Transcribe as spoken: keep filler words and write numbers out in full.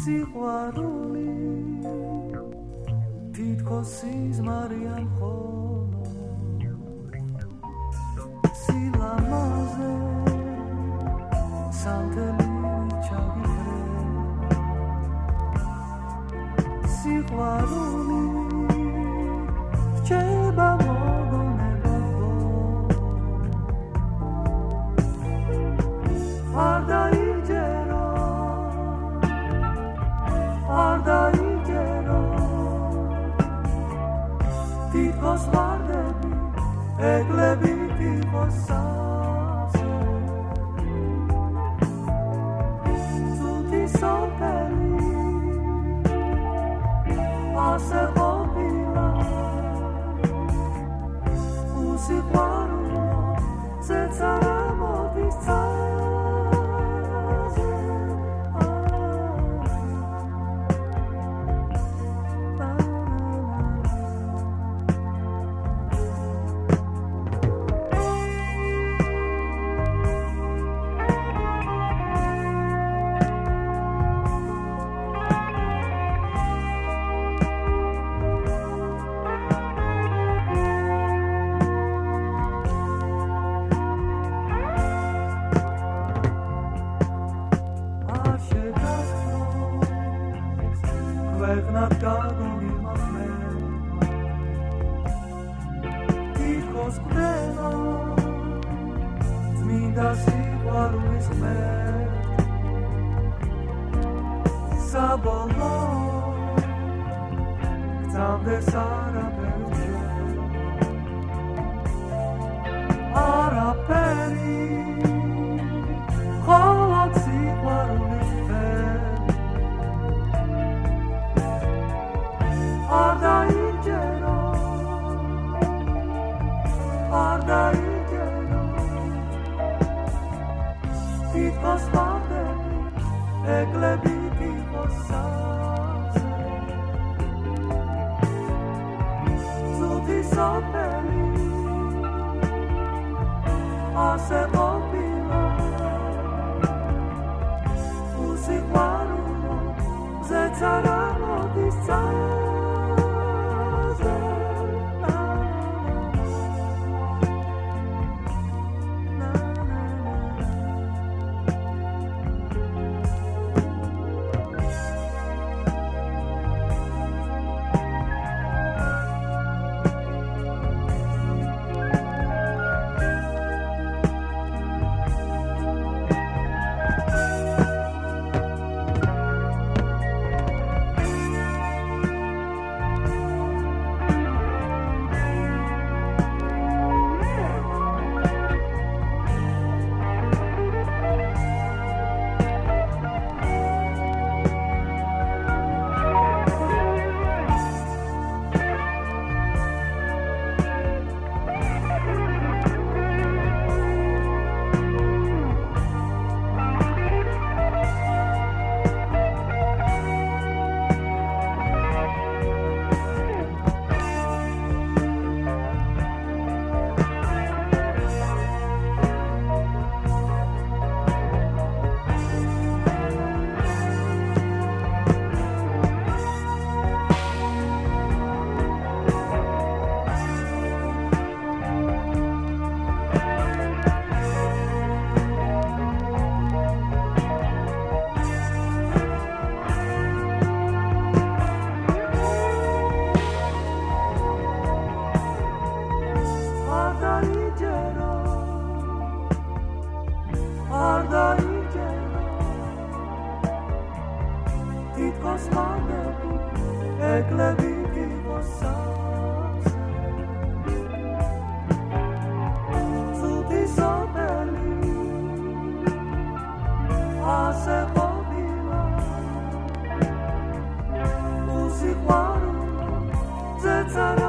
სიყვარული თითქოს სიზმარია მხოლოდ სილამაზე სამდელი ჩაგიბრე სიყვარული რჩება მოგონებო არ დაიჯერო არ დაიჯერო თითქოს ვარდები ეკლები თითქოს სავსე ცუდი სოფელი ასე ყოფილა უსიყვარულო ზეცარა მოდის ცაზე ქვეყნად გაგონიმახმე თითქოს კვდება წმინდა სიყვარულის ღმერთ საბოლოოდ გწამდეს არაფერი არაფერი მხოლოდ სიყვარულის ღმერთ არ დაიჯერო არ დაიჯერო თითქოს ვარდები ეკლები თითქოს სავსე ცუდი სოფელი ასე ყოფილა უსიყვარულო ზეცარა მოდის ცაზე ეკლები თითქოს სავსე ცუდი სოფელი ასე ყოფილა უსიყვარულო ზეცარა